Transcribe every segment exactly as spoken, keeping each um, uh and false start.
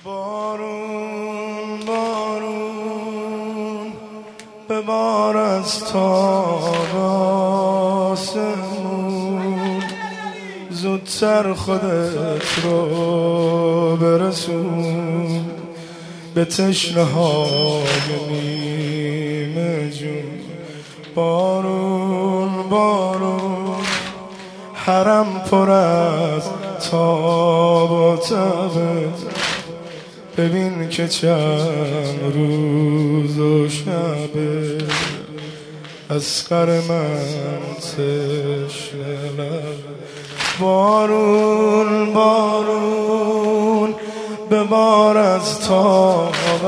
بارون بارون ببار از تاب آسمون، زودتر خودت رو برسون به تشنه های نیمه جون. بارون بارون حرم پر از تاب و تبه، ببین که چند روز و شبه اصغر من تشنه لبه. بارون بارون ببار از تاب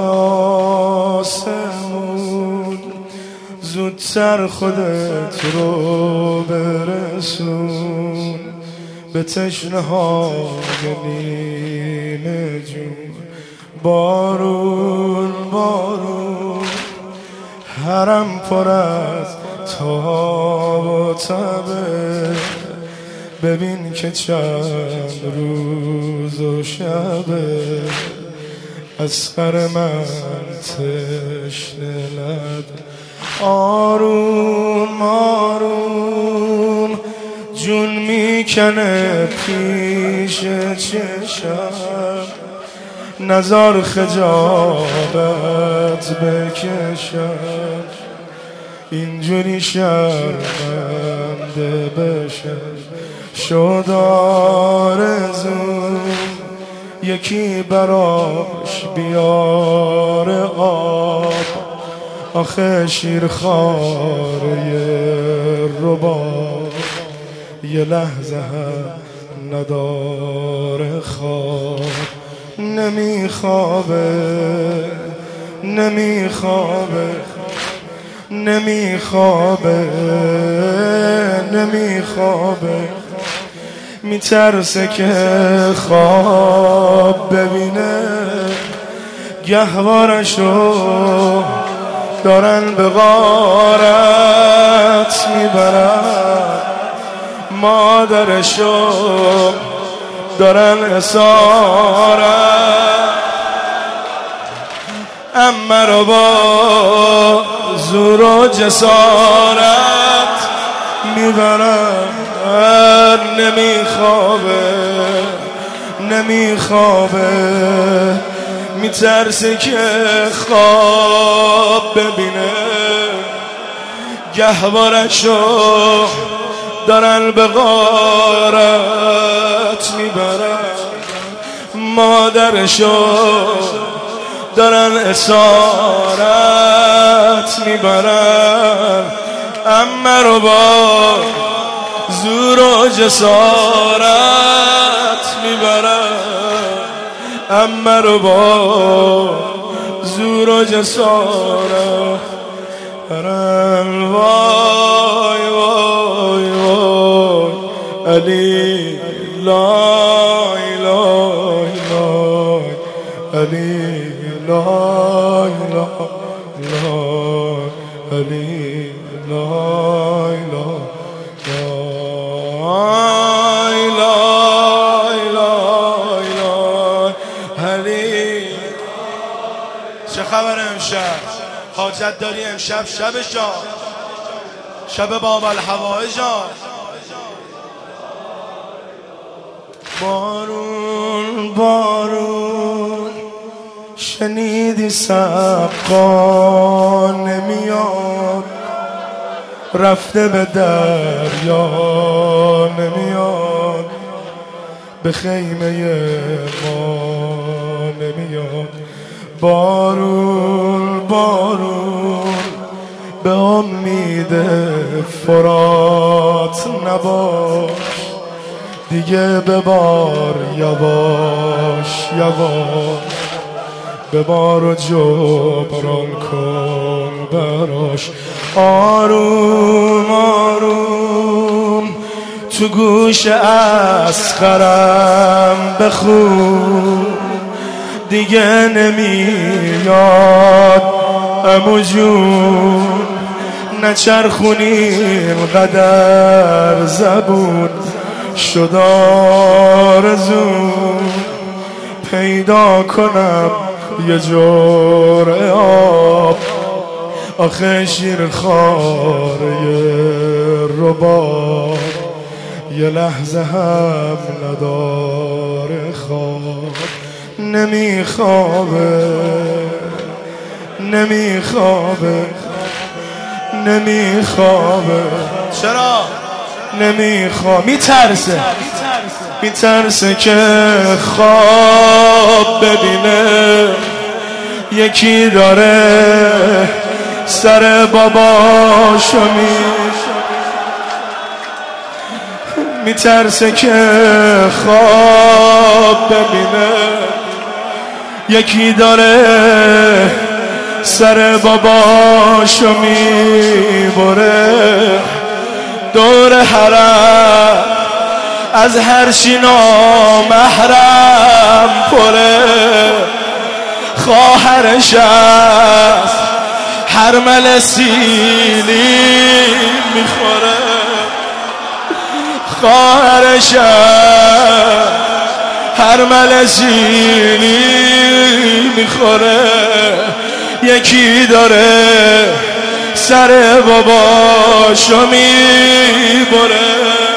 آسمون، زودتر خودت رو برسون به تشنه های نیمه جون. بارون بارون حرم پر از تاب و تبه، ببین که چند روز و شبه اصغر من تشنه لبه. آروم آروم جون میکنه پیش چشم، نزار خجالت بکشم، اینجوری شرمنده بشم. شد آرزوم یکی براش بیار آب، آخه شیرخواره رباب یه لحظه هم نداره خواب. نمیخوابه نمیخوابه نمیخوابه نمیخوابه میترسه که خواب ببینه، گهوارشو دارن به غارت میبرن، مادرشو دارن اسارت، امه رو با زور و جسارت میبرن. نمیخوابه نمیخوابه میترسه که خواب ببینه، گهوارشو دارن به غارت میبرن، مادرشو دارن اسارت میبرن، امه رو با زور و جسارت میبرن، امه رو با زور و جسارت برن. وای وای وای علی لای لای لای علی لای لای لای علی لای لای لای لای لای لای علی. چه خبر امشب؟ حاجت داری امشب؟ شب شاد، شب باب الحوائجان. بارون بارون شنیدی سقا نمیاد، رفته به دریا نمیاد، به خیمه ما نمیاد. بارون بارون به امید فرات نباش، دیگه ببار یواش یواش، ببار و جبران کن براش. آروم آروم تو گوش اصغرم بخون، دیگه نمیاد عمو جون، نچرخونیم قدر زبون، شد آرزون پیدا کنم یه جرعه آب، آخه شیر خاره رباب یه لحظه هم نداره، خواب نمیخوابه نمیخوابه نمیخوابه. چرا؟ نمیخواب، میترسه میترسه که خواب ببینه یکی داره سر باباشو می میترسه که خواب ببینه یکی داره سر باباشو میبره، دور حرم از هر چی نامحرم پره، خواهرش از هر مل سیلی میخوره، خواهرش از هر مل سیلی میخوره، یکی داره سر باباشو میبره.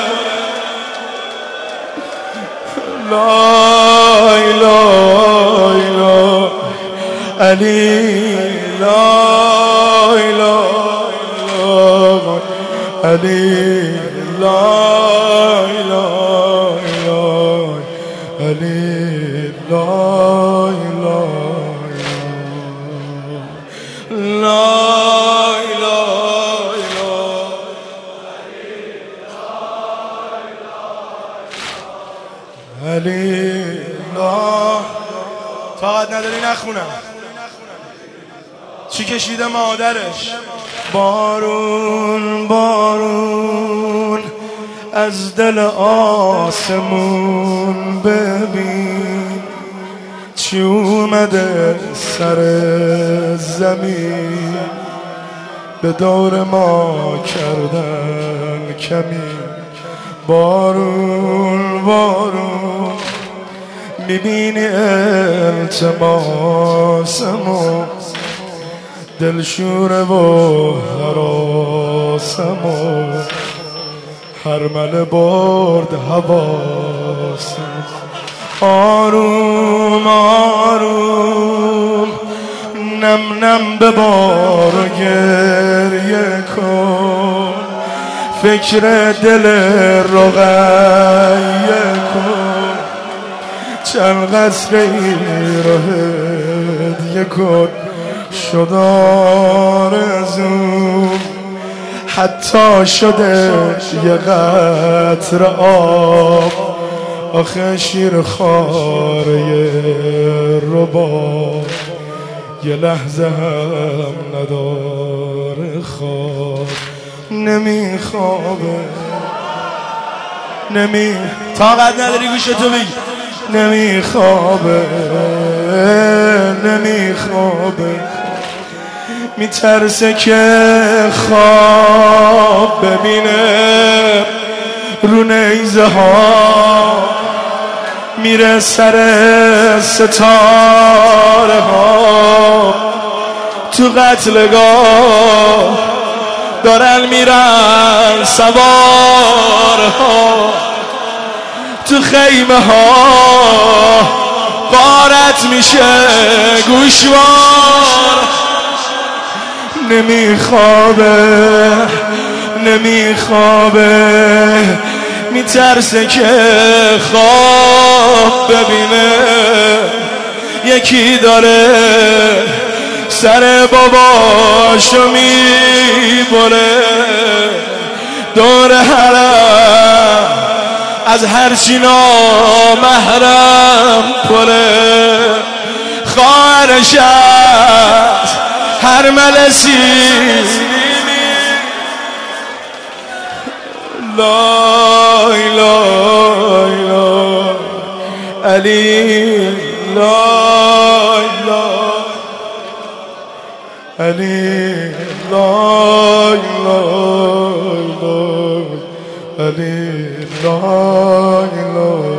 لا اله الا علی، لا اله الا علی، لا اله الا علی، لا اله لا اله الا علی، لا. طاقت نداری نخونم چی کشیده مادرش. بارون بارون از دل آسمون ببین چی اومده سر زمین، به دور ما کردن کمی. بارون بارون میبینی التماسمو، دلشوره و حراسمو، هرمله برد حواسم. آروم آروم نم نم ببار و گریه کن، فکر دل رقیه کن، چند قطره ای رو هدیه کن، شد آرزوم حتی شده یه قطره آب، آخه شیر خاره رباب یه لحظه هم نداره، خواب نمیخوابه نمی طاقت نداری گوشتو بگی نمیخوابه نمیخوابه، میترسه که خواب ببینه رو نیزه ها میره سر ستاره ها، تو قتلگاه دارن میرن سوار ها، تو خیمه ها غارت میشه گوشوار. نمیخوابه نمیخوابه میترسه که خواب ببینه یکی داره سر باباشو میبره، دور حرم از هر چی نامحرم پره، خواهرش از هر ملسی. لا اله الا علی، لا اله علی، لا اله الا علی، لا اله